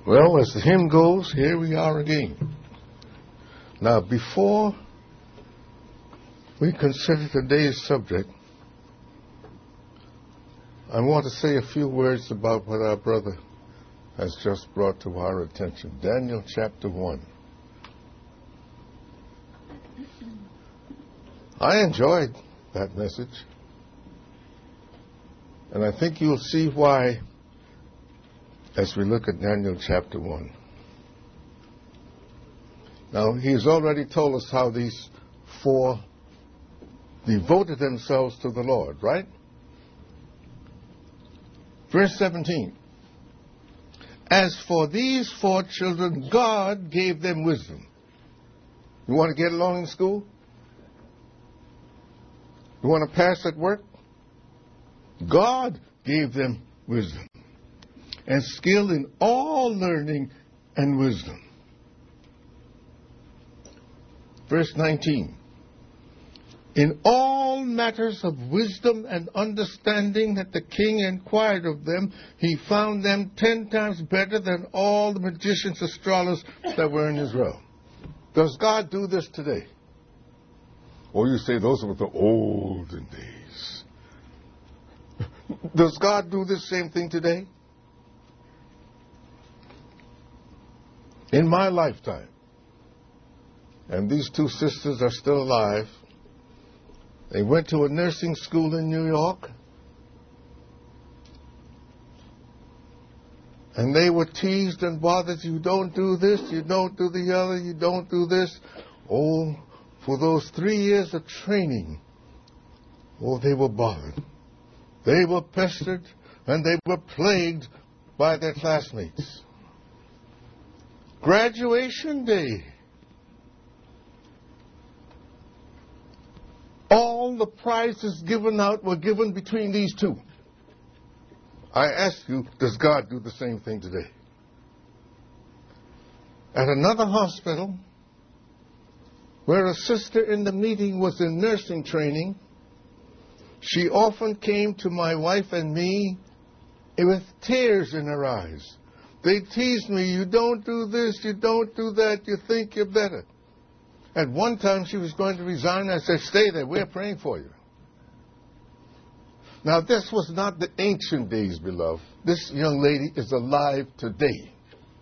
Well, as the hymn goes, here we are again. Now, before we consider today's subject, I want to say a few words about what our brother has just brought to our attention. Daniel chapter 1. I enjoyed that message, and I think you'll see why as we look at Daniel chapter 1. Now, he's already told us how these four devoted themselves to the Lord, right? Verse 17. As for these four children, God gave them wisdom. You want to get along in school? You want to pass at work? God gave them wisdom and skill in all learning and wisdom. Verse 19. In all matters of wisdom and understanding that the king inquired of them, he found them 10 times better than all the magicians, astrologers that were in Israel. Does God do this today? Or you say those were the olden days. Does God do this same thing today? In my lifetime, and these two sisters are still alive, they went to a nursing school in New York, and they were teased and bothered. You don't do this, you don't do the other, you don't do this. Oh, for those 3 years of training, oh, they were bothered. They were pestered, and they were plagued by their classmates. Graduation day. All the prizes given out were given between these two. I ask you, does God do the same thing today? At another hospital, where a sister in the meeting was in nursing training, she often came to my wife and me with tears in her eyes. They teased me, you don't do this, you don't do that, you think you're better. At one time she was going to resign. I said, stay there, we're praying for you. Now this was not the ancient days, beloved. This young lady is alive today.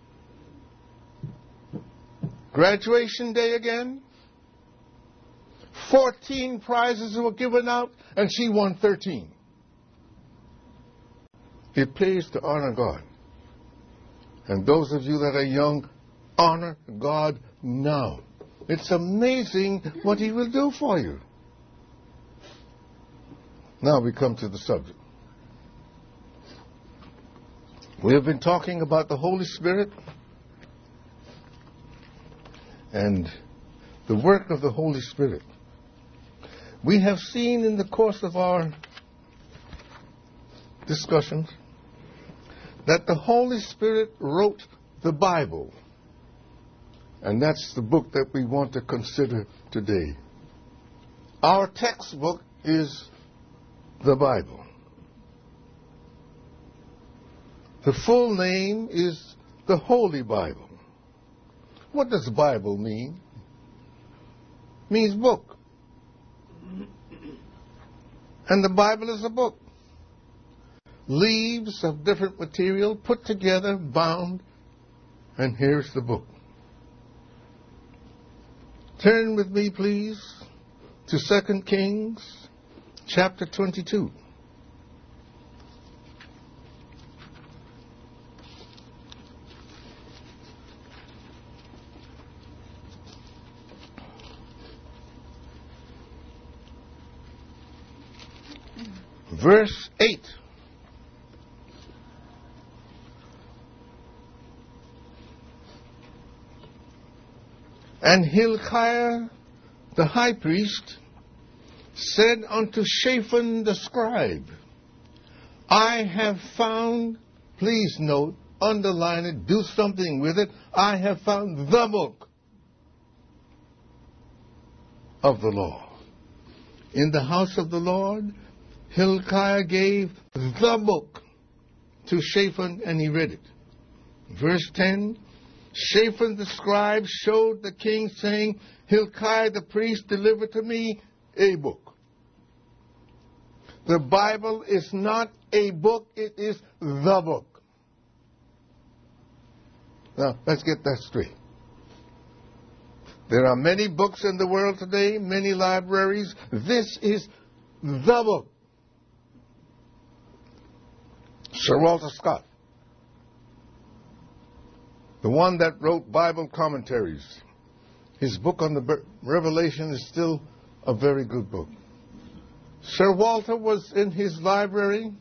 Graduation day again. 14 prizes were given out, and she won 13. It pays to honor God. And those of you that are young, honor God now. It's amazing what He will do for you. Now we come to the subject. We have been talking about the Holy Spirit and the work of the Holy Spirit. We have seen in the course of our discussions that the Holy Spirit wrote the Bible. And that's the book that we want to consider today. Our textbook is the Bible. The full name is the Holy Bible. What does Bible mean? It means book. And the Bible is a book. Leaves of different material put together, bound, and here's the book. Turn with me, please, to 2 Kings chapter 22. Verse 8. And Hilkiah the high priest said unto Shaphan the scribe, I have found, please note, underline it, do something with it, I have found the book of the law. In the house of the Lord, Hilkiah gave the book to Shaphan, and he read it. Verse 10, Shaphan the scribe showed the king, saying, Hilkiah the priest delivered to me a book. The Bible is not a book, it is the book. Now, let's get that straight. There are many books in the world today, many libraries. This is the book. Sir Walter Scott, the one that wrote Bible commentaries, his book on the Revelation is still a very good book. Sir Walter was in his library,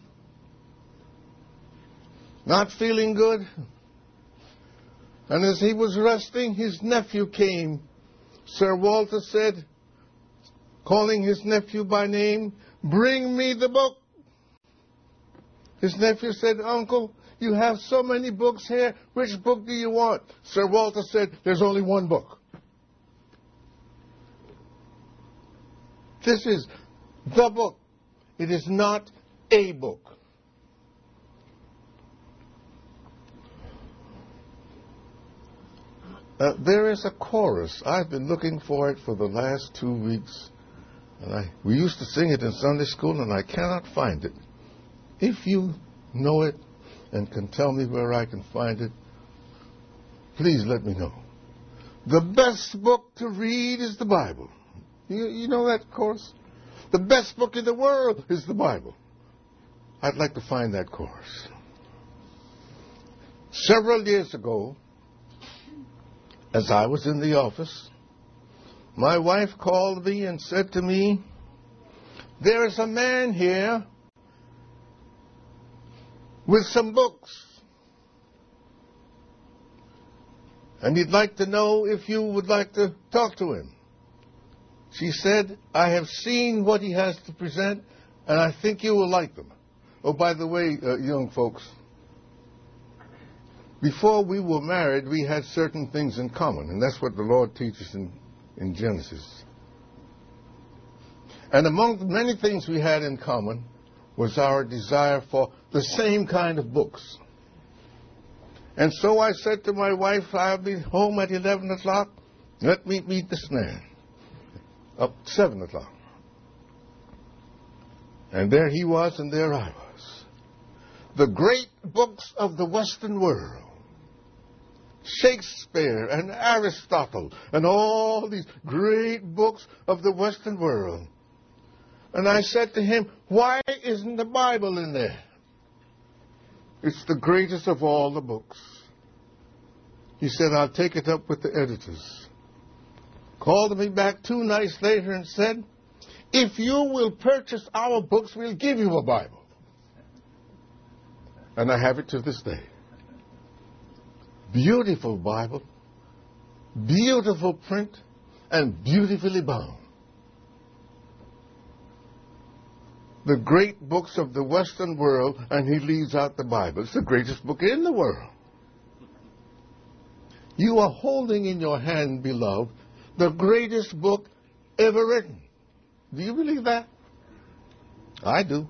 not feeling good, and as he was resting, his nephew came. Sir Walter said, calling his nephew by name, "Bring me the book." His nephew said, "Uncle, you have so many books here. Which book do you want?" Sir Walter said, "There's only one book." This is the book. It is not a book. There is a chorus. I've been looking for it for the last 2 weeks. And we used to sing it in Sunday school, and I cannot find it. If you know it and can tell me where I can find it, please let me know. The best book to read is the Bible. You know that chorus? The best book in the world is the Bible. I'd like to find that chorus. Several years ago, as I was in the office, my wife called me and said to me, "There is a man here with some books, and he'd like to know if you would like to talk to him." She said, "I have seen what he has to present, and I think you will like them." Oh, by the way, young folks, before we were married, we had certain things in common, and that's what the Lord teaches in Genesis. And among the many things we had in common was our desire for the same kind of books. And so I said to my wife, "I'll be home at 11 o'clock. Let me meet this man." Up 7 o'clock. And there he was, and there I was. The great books of the Western world. Shakespeare and Aristotle and all these great books of the Western world. And I said to him, "Why isn't the Bible in there?" "It's the greatest of all the books." He said, "I'll take it up with the editors." Called me back 2 nights later and said, "If you will purchase our books, we'll give you a Bible." And I have it to this day. Beautiful Bible, beautiful print, and beautifully bound. The great books of the Western world, and he leaves out the Bible. It's the greatest book in the world. You are holding in your hand, beloved, the greatest book ever written. Do you believe that? I do.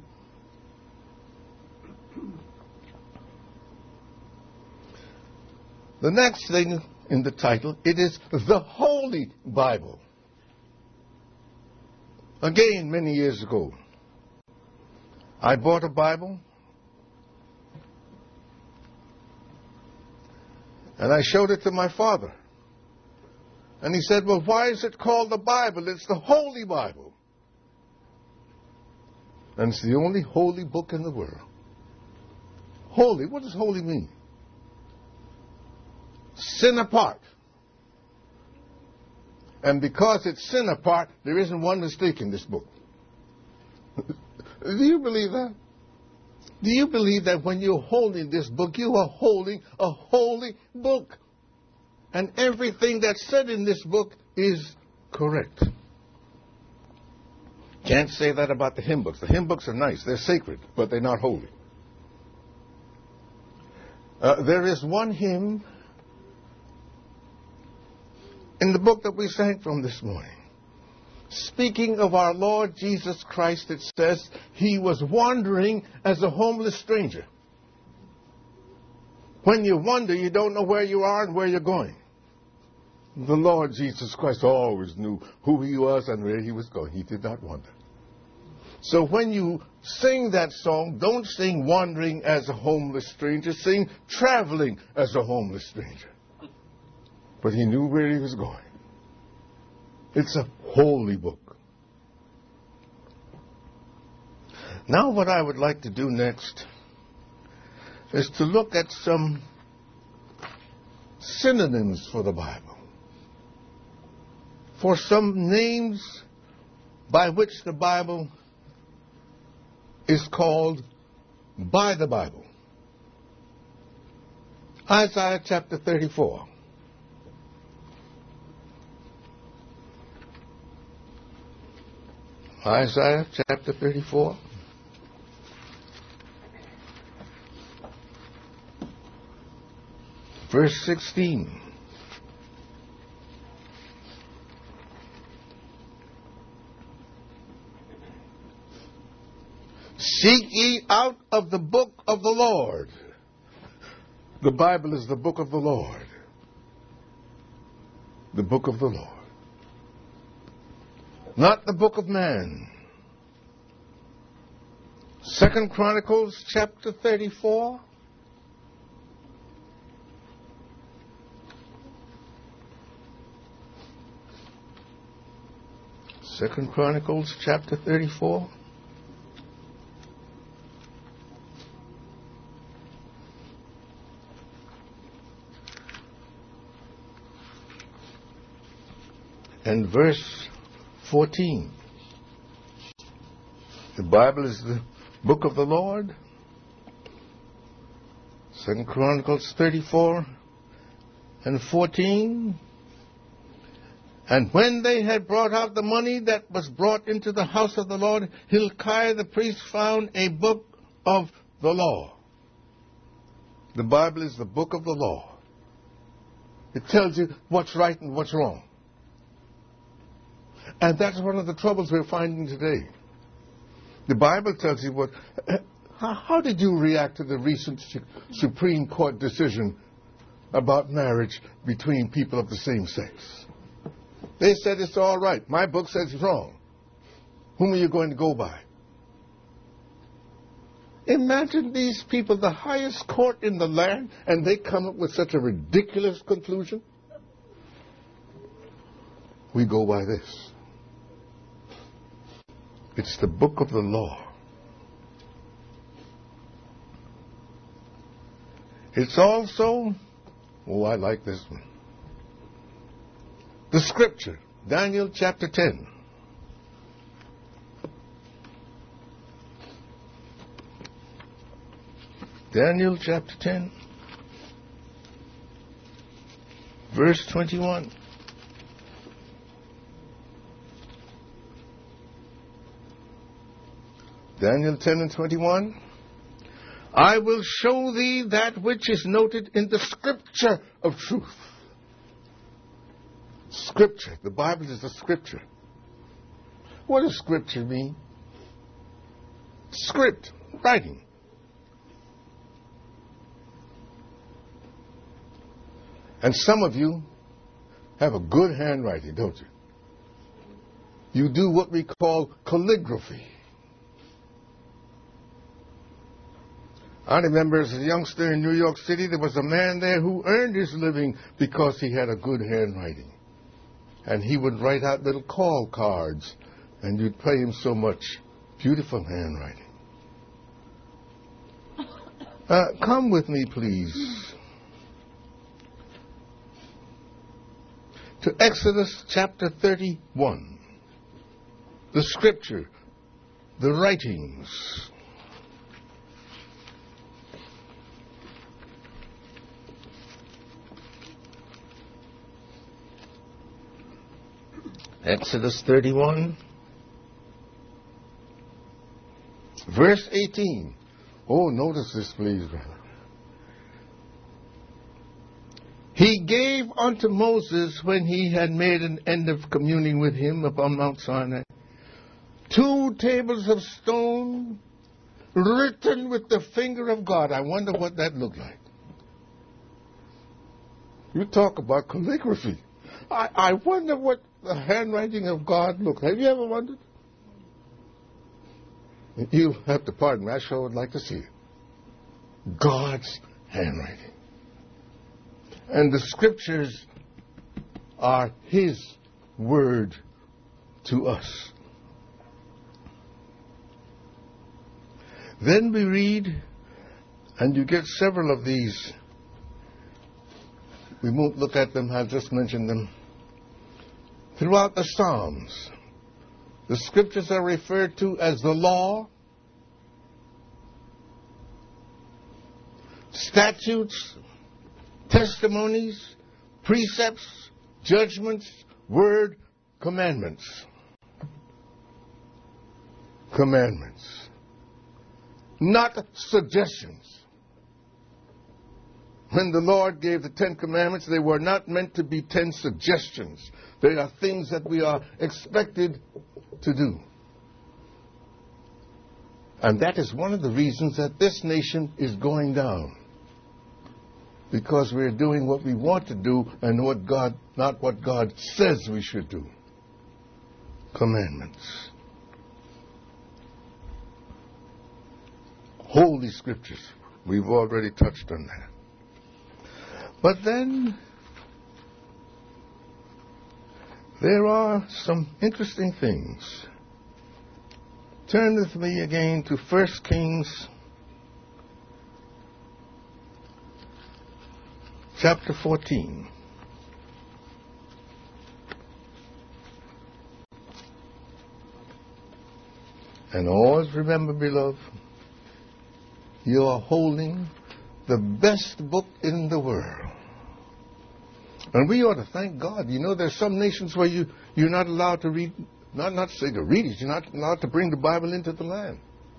The next thing in the title, it is the Holy Bible. Again, many years ago, I bought a Bible, and I showed it to my father. And he said, "Well, why is it called the Bible? It's the Holy Bible." And it's the only holy book in the world. Holy, what does holy mean? Sin apart. And because it's sin apart, there isn't one mistake in this book. Do you believe that? Do you believe that when you're holding this book, you are holding a holy book? And everything that's said in this book is correct. Can't say that about the hymn books. The hymn books are nice. They're sacred, but they're not holy. There is one hymn in the book that we sang from this morning. Speaking of our Lord Jesus Christ, it says, He was wandering as a homeless stranger. When you wonder, you don't know where you are and where you're going. The Lord Jesus Christ always knew who he was and where he was going. He did not wonder. So when you sing that song, don't sing wandering as a homeless stranger. Sing traveling as a homeless stranger. But he knew where he was going. It's a holy book. Now what I would like to do next is to look at some synonyms for the Bible. For some names by which the Bible is called by the Bible. Isaiah chapter 34. Isaiah chapter 34. Verse 16. Seek ye out of the book of the Lord. The Bible is the book of the Lord. The book of the Lord. Not the book of man. 2 Chronicles chapter 34. Second Chronicles chapter 34. And verse 14. The Bible is the book of the Lord. 2 Chronicles 34 and 14. And when they had brought out the money that was brought into the house of the Lord, Hilkiah the priest found a book of the law. The Bible is the book of the law. It tells you what's right and what's wrong. And that's one of the troubles we're finding today. The Bible tells you what... How did you react to the recent Supreme Court decision about marriage between people of the same sex? They said it's all right. My book says it's wrong. Whom are you going to go by? Imagine these people, the highest court in the land, and they come up with such a ridiculous conclusion. We go by this. It's the book of the law. It's also, I like this one. The scripture, Daniel chapter 10. Daniel chapter 10, verse 21. Daniel 10 and 21. I will show thee that which is noted in the scripture of truth. Scripture. The Bible is the scripture. What does scripture mean? Script. Writing. And some of you have a good handwriting, don't you? You do what we call calligraphy. I remember as a youngster in New York City, there was a man there who earned his living because he had a good handwriting. And he would write out little call cards, and you'd pay him so much. Beautiful handwriting. Come with me, please, to Exodus chapter 31. The scripture, the writings. Exodus 31, verse 18. Oh, notice this, please, brother. He gave unto Moses, when he had made an end of communing with him upon Mount Sinai, 2 tables of stone written with the finger of God. I wonder what that looked like. You talk about calligraphy. I wonder what the handwriting of God looks like. Have you ever wondered? You have to pardon me. I sure would like to see it. God's handwriting. And the scriptures are His word to us. Then we read, and you get several of these. We won't look at them, I've just mentioned them. Throughout the Psalms, the scriptures are referred to as the law, statutes, testimonies, precepts, judgments, word, commandments. Commandments. Not suggestions. When the Lord gave the 10 Commandments, they were not meant to be 10 suggestions. They are things that we are expected to do. And that is one of the reasons that this nation is going down. Because we're doing what we want to do and not what God says we should do. Commandments. Holy Scriptures. We've already touched on that. But then there are some interesting things. Turn with me again to 1 Kings chapter 14. And always remember, beloved, you are holding the best book in the world. And we ought to thank God. You know, there's some nations where you're not allowed to read, not say to read it, you're not allowed to bring the Bible into the land.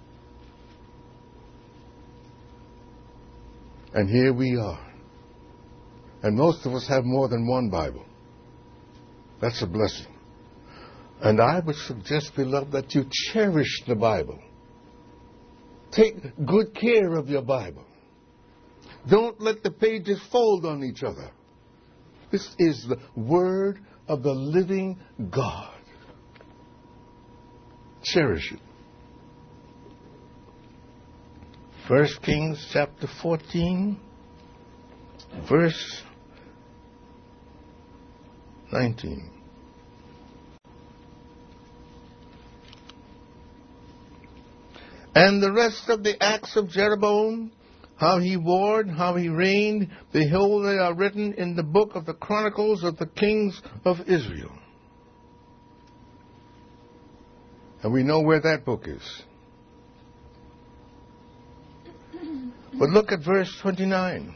And here we are. And most of us have more than one Bible. That's a blessing. And I would suggest, beloved, that you cherish the Bible. Take good care of your Bible. Don't let the pages fold on each other. This is the Word of the living God. Cherish it. 1 Kings chapter 14, verse 19. And the rest of the acts of Jeroboam, how he warred, how he reigned, behold, they are written in the book of the Chronicles of the Kings of Israel. And we know where that book is. But look at verse 29.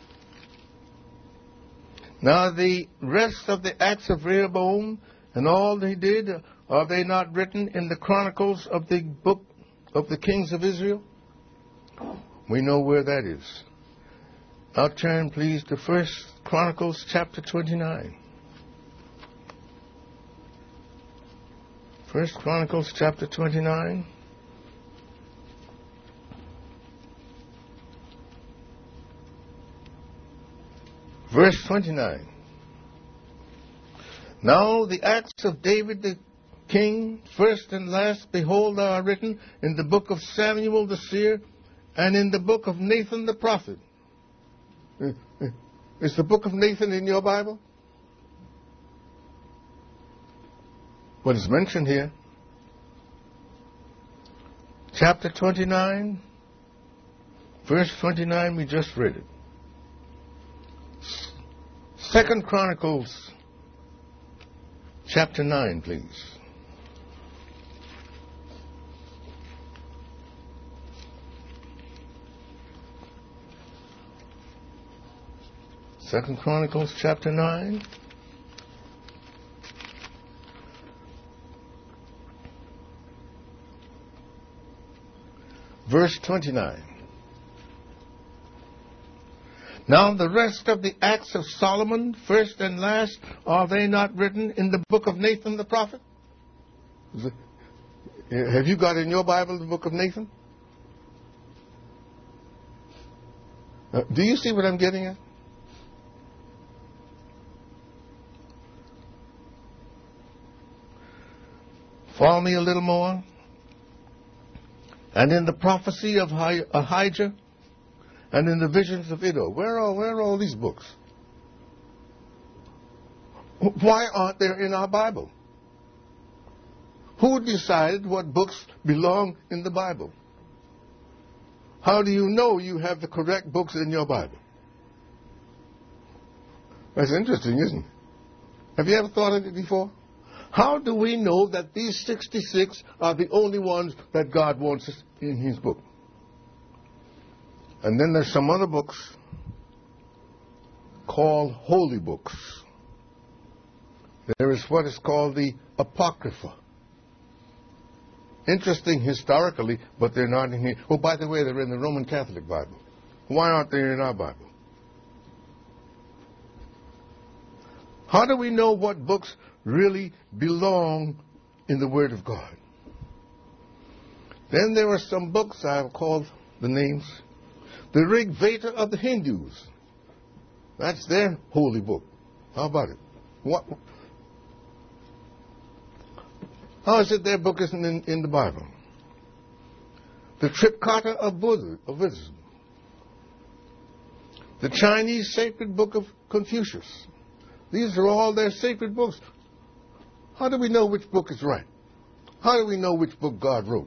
Now the rest of the acts of Rehoboam and all that he did, are they not written in the Chronicles of the book of the Kings of Israel? We know where that is. Now turn, please, to 1 Chronicles chapter 29. 1 Chronicles chapter 29. Verse 29. Now the acts of David the king, first and last, behold, are written in the book of Samuel the seer, and in the book of Nathan the prophet. Is the book of Nathan in your Bible? What is mentioned here? Chapter 29, verse 29, we just read it. 2 Chronicles chapter 9, please. Second Chronicles chapter 9. Verse 29. Now the rest of the acts of Solomon, first and last, are they not written in the book of Nathan the prophet? Have you got in your Bible the book of Nathan? Do you see what I'm getting at? Follow me a little more. And in the prophecy of Ahijah, and in the visions of Iddo. Where are all these books? Why aren't they in our Bible? Who decided what books belong in the Bible? How do you know you have the correct books in your Bible? That's interesting, isn't it? Have you ever thought of it before? How do we know that these 66 are the only ones that God wants us in His book? And then there's some other books called holy books. There is what is called the Apocrypha. Interesting historically, but they're not in here. Oh, by the way, they're in the Roman Catholic Bible. Why aren't they in our Bible? How do we know what books really belong in the Word of God? Then there are some books, I have called the names, the Rig Veda of the Hindus. That's their holy book. How about it? What? How is it their book isn't in the Bible? The Triptaka of Buddhism. The Chinese sacred book of Confucius. These are all their sacred books. How do we know which book is right? How do we know which book God wrote?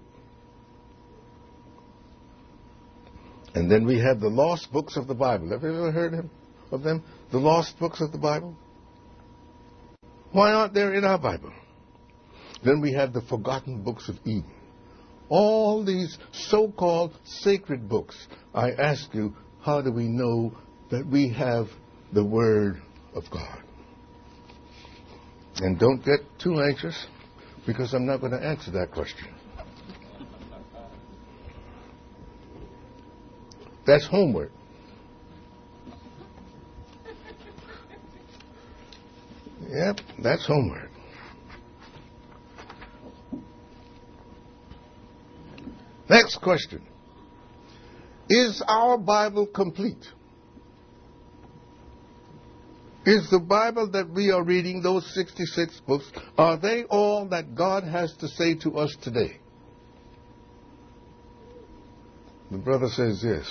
And then we have the lost books of the Bible. Have you ever heard of them? The lost books of the Bible? Why aren't they in our Bible? Then we have the forgotten books of Eden. All these so-called sacred books. I ask you, how do we know that we have the Word of God? And don't get too anxious, because I'm not going to answer that question. That's homework. Yep, that's homework. Next question. Is our Bible complete? Is the Bible that we are reading, those 66 books, are they all that God has to say to us today? The brother says yes.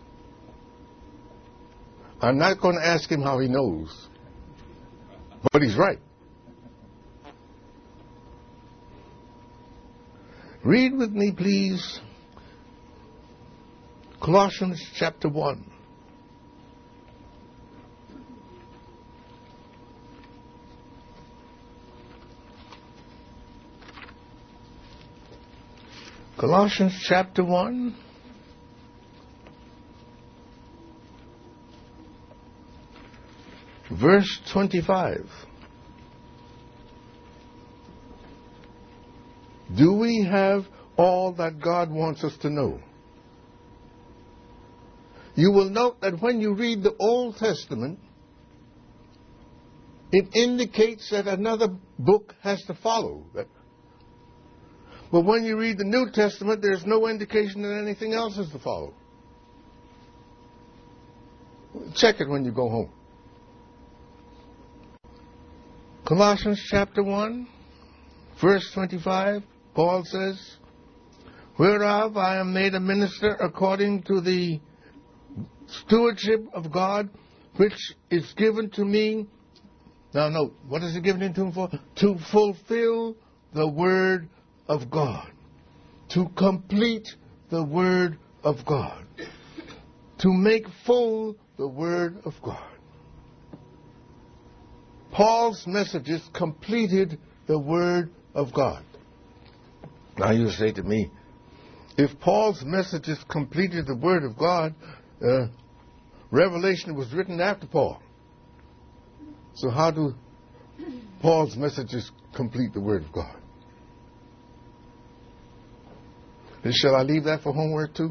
I'm not going to ask him how he knows, but he's right. Read with me, please, Colossians chapter 1. Colossians chapter 1. Verse 25. Do we have all that God wants us to know? You will note that when you read the Old Testament, it indicates that another book has to follow. But when you read the New Testament, there's no indication that anything else is to follow. Check it when you go home. Colossians chapter 1, verse 25, Paul says, whereof I am made a minister according to the stewardship of God, which is given to me. Now note, what is it given to him for? To fulfill the word of God. To complete the word of God. To make full the word of God. Paul's messages completed the Word of God. Now you say to me, if Paul's messages completed the Word of God, Revelation was written after Paul. So how do Paul's messages complete the Word of God? And shall I leave that for homework too?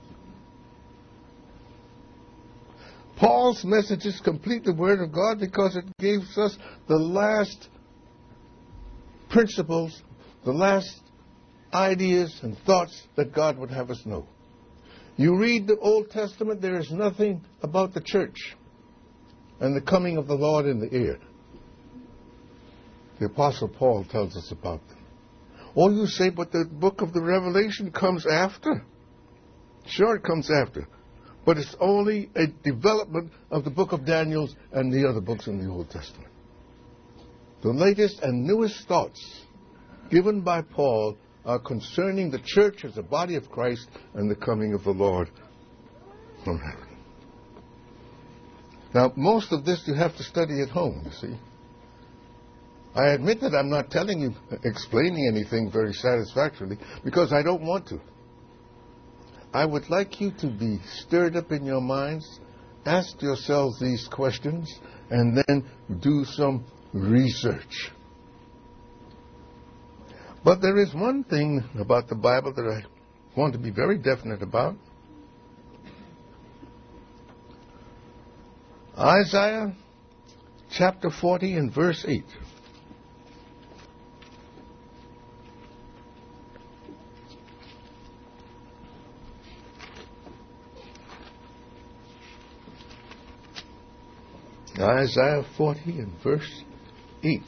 Paul's messages complete the Word of God because it gives us the last principles, the last ideas and thoughts that God would have us know. You read the Old Testament, there is nothing about the church and the coming of the Lord in the air. The Apostle Paul tells us about them. Or you say, but the book of the Revelation comes after. Sure, it comes after. But it's only a development of the book of Daniel and the other books in the Old Testament. The latest and newest thoughts given by Paul are concerning the church as a body of Christ and the coming of the Lord from heaven. Now, most of this you have to study at home, you see. I admit that I'm not explaining anything very satisfactorily, because I don't want to. I would like you to be stirred up in your minds, ask yourselves these questions, and then do some research. But there is one thing about the Bible that I want to be very definite about. Isaiah chapter 40 and verse 8. Isaiah 40 and verse 8.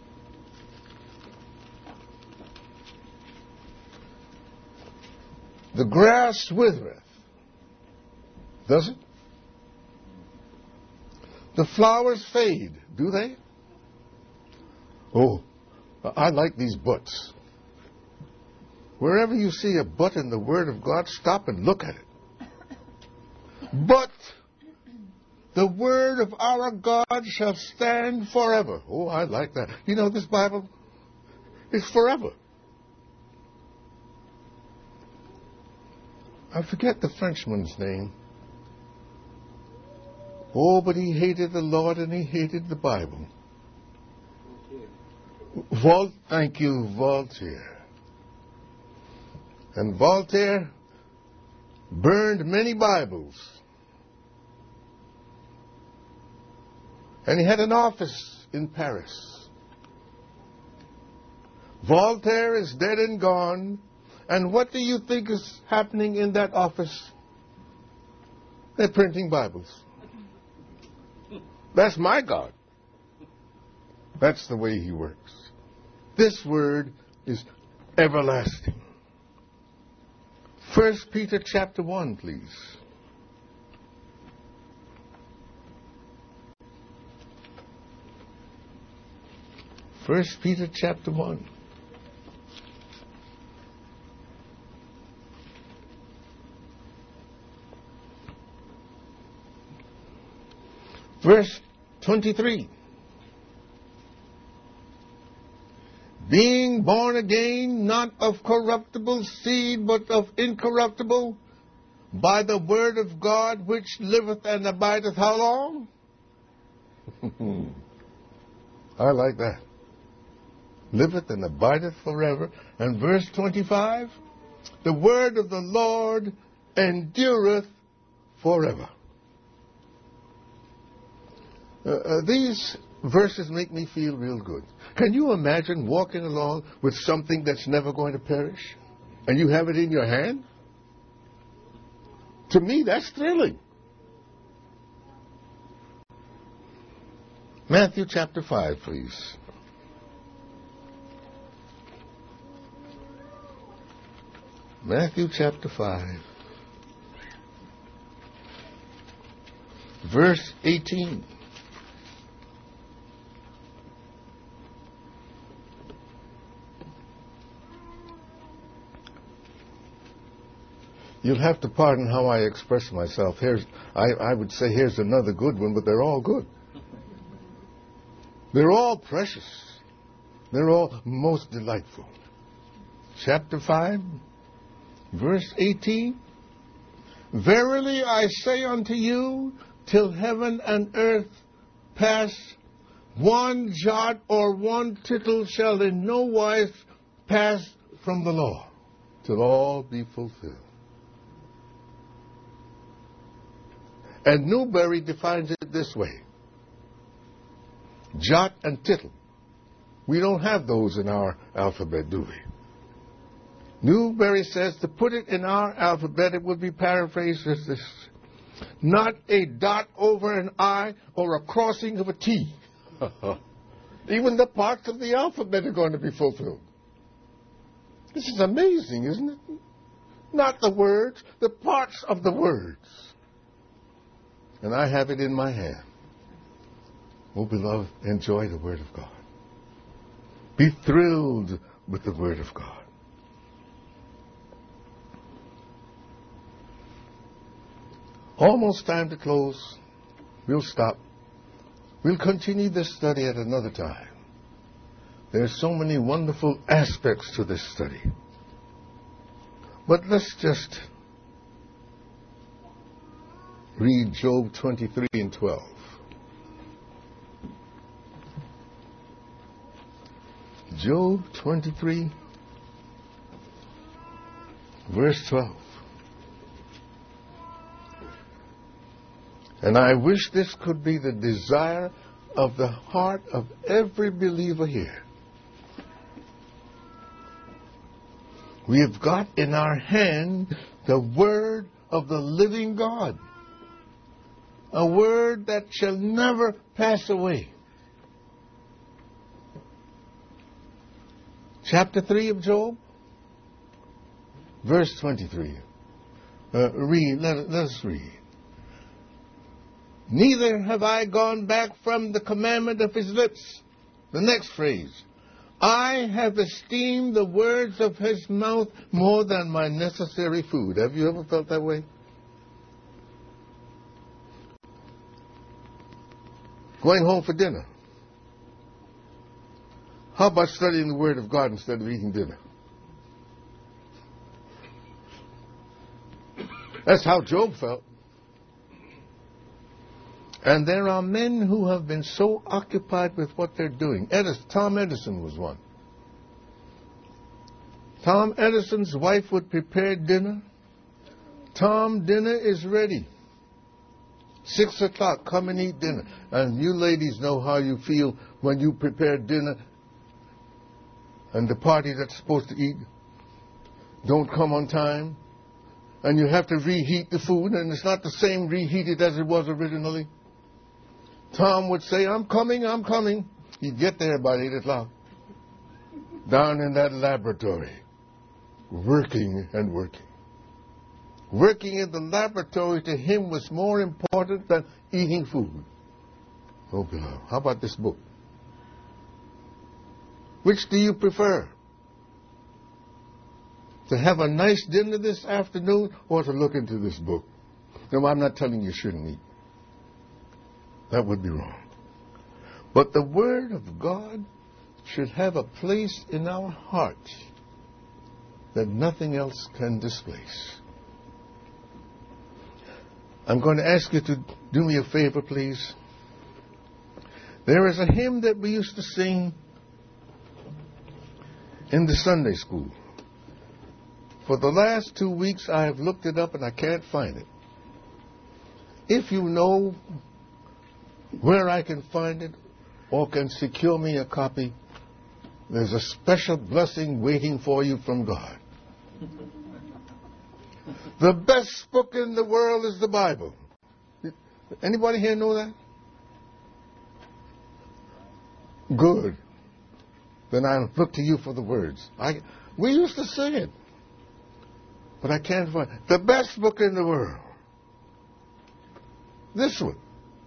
The grass withereth, does it? The flowers fade, do they? Oh, I like these buts. Wherever you see a but in the Word of God, stop and look at it. But the word of our God shall stand forever. Oh, I like that. You know, this Bible is forever. I forget the Frenchman's name. Oh, but he hated the Lord and he hated the Bible. Thank you, Voltaire. And Voltaire burned many Bibles. And he had an office in Paris. Voltaire is dead and gone. And what do you think is happening in that office? They're printing Bibles. That's my God. That's the way he works. This word is everlasting. 1 Peter chapter 1, please. 1 Peter chapter 1. Verse 23. Being born again, not of corruptible seed, but of incorruptible, by the word of God, which liveth and abideth how long? I like that. Liveth and abideth forever. And verse 25, the word of the Lord endureth forever. These verses make me feel real good. Can you imagine walking along with something that's never going to perish? And you have it in your hand? To me, that's thrilling. Matthew chapter 5, please. Matthew chapter 5. Verse 18. You'll have to pardon how I express myself. I would say here's another good one, but they're all good. They're all precious. They're all most delightful. Chapter 5, verse 18. Verily I say unto you, till heaven and earth pass, one jot or one tittle shall in no wise pass from the law, till all be fulfilled. And Newberry defines it this way. Jot and tittle. We don't have those in our alphabet, do we? Newberry says to put it in our alphabet, it would be paraphrased as this. Not a dot over an I or a crossing of a T. Even the parts of the alphabet are going to be fulfilled. This is amazing, isn't it? Not the words, the parts of the words. And I have it in my hand. Oh, beloved, enjoy the Word of God. Be thrilled with the Word of God. Almost time to close. We'll stop. We'll continue this study at another time. There are so many wonderful aspects to this study. But let's just read Job 23 and 12. Job 23, verse 12. And I wish this could be the desire of the heart of every believer here. We have got in our hand the Word of the living God. A Word that shall never pass away. Chapter 3 of Job, verse 23. Let us read. Neither have I gone back from the commandment of his lips. The next phrase. I have esteemed the words of his mouth more than my necessary food. Have you ever felt that way? Going home for dinner. How about studying the Word of God instead of eating dinner? That's how Job felt. And there are men who have been so occupied with what they're doing. Tom Edison was one. Tom Edison's wife would prepare dinner. Tom, dinner is ready. 6 o'clock, come and eat dinner. And you ladies know how you feel when you prepare dinner and the party that's supposed to eat don't come on time. And you have to reheat the food, and it's not the same reheated as it was originally. Tom would say, I'm coming, I'm coming. He'd get there about 8 o'clock. Down in that laboratory. Working and working. Working in the laboratory to him was more important than eating food. Oh, beloved, how about this book? Which do you prefer? To have a nice dinner this afternoon or to look into this book? No, I'm not telling you shouldn't eat. That would be wrong. But the Word of God should have a place in our hearts that nothing else can displace. I'm going to ask you to do me a favor, please. There is a hymn that we used to sing in the Sunday school. For the last 2 weeks, I have looked it up and I can't find it. If you know where I can find it or can secure me a copy, there's a special blessing waiting for you from God. The best book in the world is the Bible. Anybody here know that? Good. Then I look to you for the words. We used to sing it, but I can't find it. The best book in the world. This one.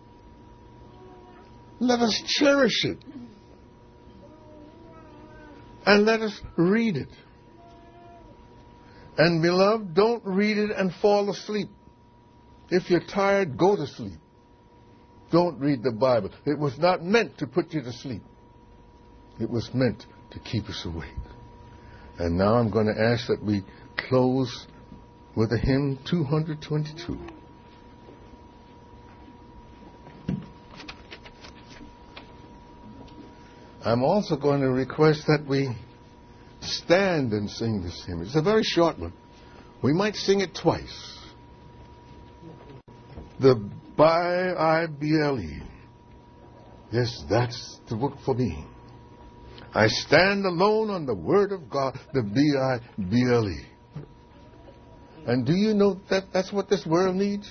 Let us cherish it. And let us read it. And beloved, don't read it and fall asleep. If you're tired, go to sleep. Don't read the Bible. It was not meant to put you to sleep. It was meant to keep us awake. And now I'm going to ask that we close with the hymn 222. I'm also going to request that we stand and sing this hymn. It's a very short one. We might sing it twice. The B-I-B-L-E. Yes, that's the book for me. I stand alone on the Word of God, the B-I-B-L-E. And do you know that that's what this world needs?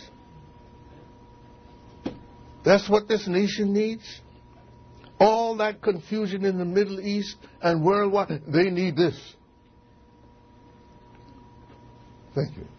That's what this nation needs? All that confusion in the Middle East and worldwide, they need this. Thank you.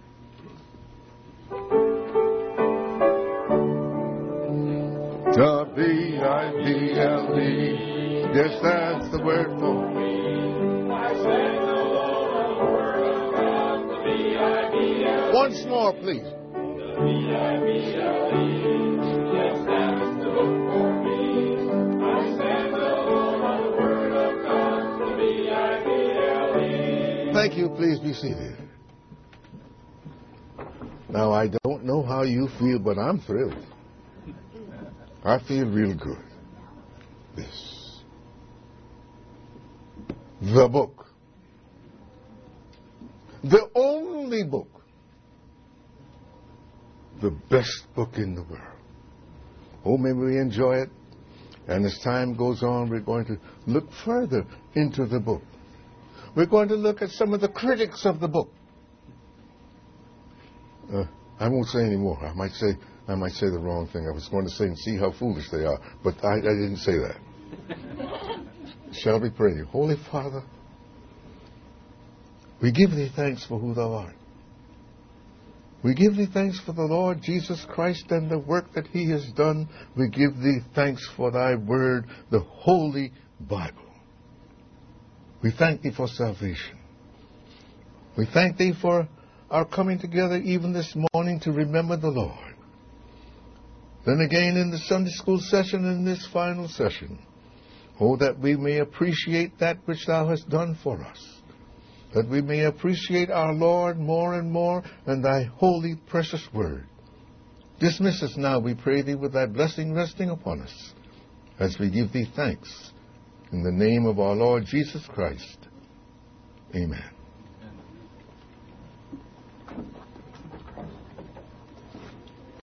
The B-I-B-L-E. Yes, that's the word for me. I stand alone on the word of God. The B-I-B-L-E. Once more, please. The B-I-B-L-E. Yes, that's the book for me. I stand alone on the word of God. The B-I-B-L-E. Thank you. Please be seated. Now, I don't know how you feel, but I'm thrilled. I feel real good. This. The book. The only book. The best book in the world. Oh, may we enjoy it. And as time goes on, we're going to look further into the book. We're going to look at some of the critics of the book. I won't say any more. I might say the wrong thing. I was going to say and see how foolish they are, but I didn't say that. Shall we pray? Holy Father, we give thee thanks for who thou art. We give thee thanks for the Lord Jesus Christ and the work that he has done. We give thee thanks for thy word, the Holy Bible. We thank thee for salvation. We thank thee for our coming together even this morning to remember the Lord. Then again in the Sunday school session, in this final session, oh, that we may appreciate that which thou hast done for us, that we may appreciate our Lord more and more and thy holy, precious word. Dismiss us now, we pray thee, with thy blessing resting upon us, as we give thee thanks. In the name of our Lord Jesus Christ. Amen.